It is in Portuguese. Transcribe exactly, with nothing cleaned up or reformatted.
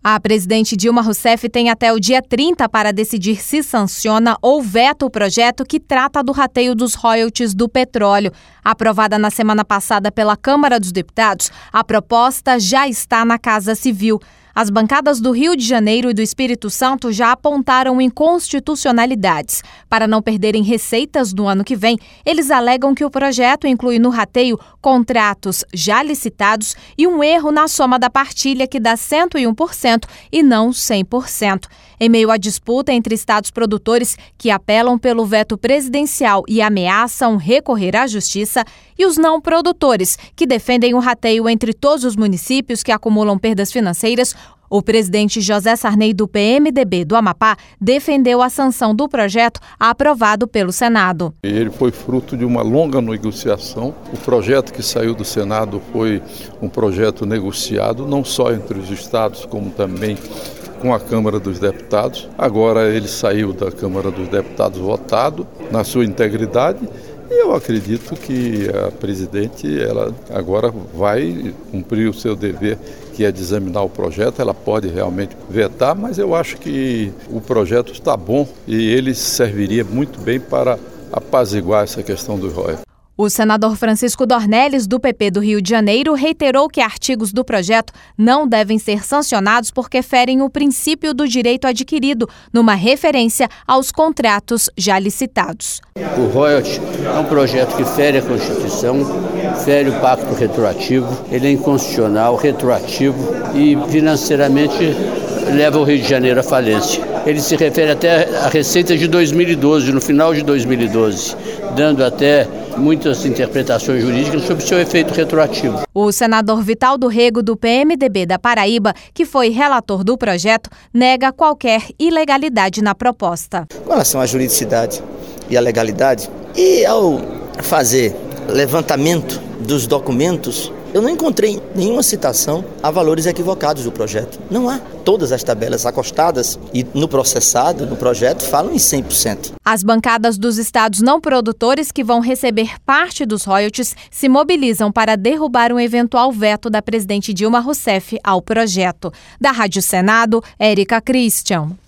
A presidente Dilma Rousseff tem até o dia trinta para decidir se sanciona ou veta o projeto que trata do rateio dos royalties do petróleo. Aprovada na semana passada pela Câmara dos Deputados, a proposta já está na Casa Civil. As bancadas do Rio de Janeiro e do Espírito Santo já apontaram inconstitucionalidades. Para não perderem receitas no ano que vem, eles alegam que o projeto inclui no rateio contratos já licitados e um erro na soma da partilha que dá cento e um por cento e não cem por cento. Em meio à disputa entre estados produtores que apelam pelo veto presidencial e ameaçam recorrer à justiça, e os não produtores que defendem o rateio entre todos os municípios que acumulam perdas financeiras, o presidente José Sarney, do P M D B do Amapá, defendeu a sanção do projeto aprovado pelo Senado. Ele foi fruto de uma longa negociação. O projeto que saiu do Senado foi um projeto negociado, não só entre os estados, como também com a Câmara dos Deputados. Agora ele saiu da Câmara dos Deputados votado na sua integridade. E eu acredito que a presidente ela agora vai cumprir o seu dever, que é de examinar o projeto. Ela pode realmente vetar, mas eu acho que o projeto está bom e ele serviria muito bem para apaziguar essa questão dos royalties. O senador Francisco Dornelles, do P P do Rio de Janeiro, reiterou que artigos do projeto não devem ser sancionados porque ferem o princípio do direito adquirido, numa referência aos contratos já licitados. O royalty é um projeto que fere a Constituição, fere o pacto retroativo, ele é inconstitucional, retroativo e financeiramente leva o Rio de Janeiro à falência. Ele se refere até à receita de dois mil e doze, no final de dois mil e doze, dando até muitas interpretações jurídicas sobre seu efeito retroativo. O senador Vital do Rego, do P M D B da Paraíba, que foi relator do projeto, nega qualquer ilegalidade na proposta. Com relação à juridicidade e à legalidade, e ao fazer levantamento dos documentos, eu não encontrei nenhuma citação a valores equivocados do projeto. Não há. Todas as tabelas acostadas e no processado, no projeto, falam em cem por cento. As bancadas dos estados não produtores que vão receber parte dos royalties se mobilizam para derrubar um eventual veto da presidente Dilma Rousseff ao projeto. Da Rádio Senado, Érica Christian.